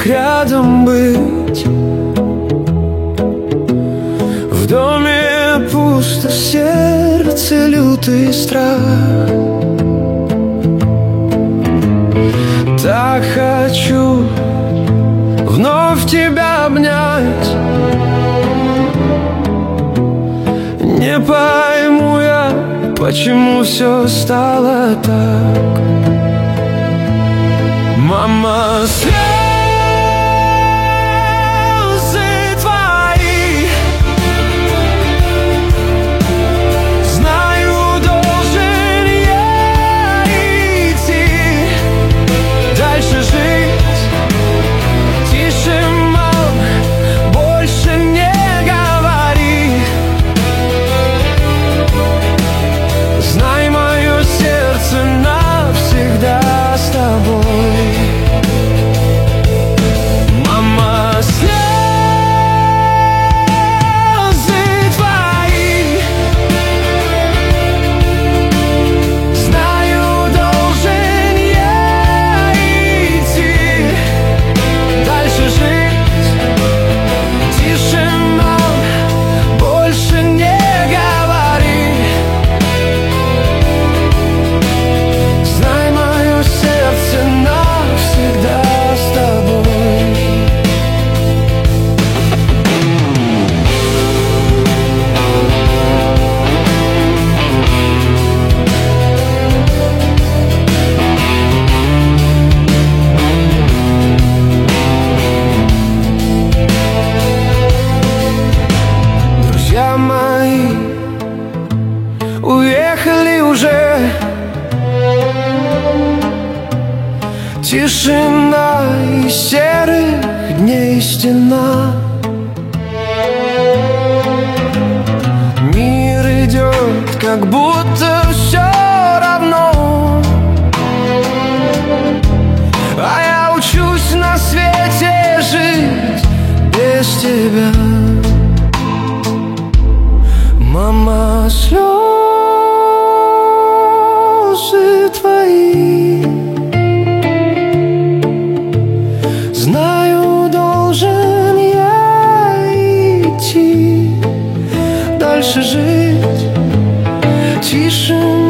их рядом быть. В доме пусто, в сердце лютый страх. Так хочу вновь тебя обнять. Не пойму я, почему все стало так. Мама, слезы твои, знаю, должен я идти дальше жить. Тише, мам, больше не говори. Знай, мое сердце навсегда с тобой. Уехали уже. Тишина и серых дней стена. Мир идет, как будто все равно, а я учусь на свете жить без тебя. Мама, слезы твои, знаю, должен я идти дальше жить. Тише,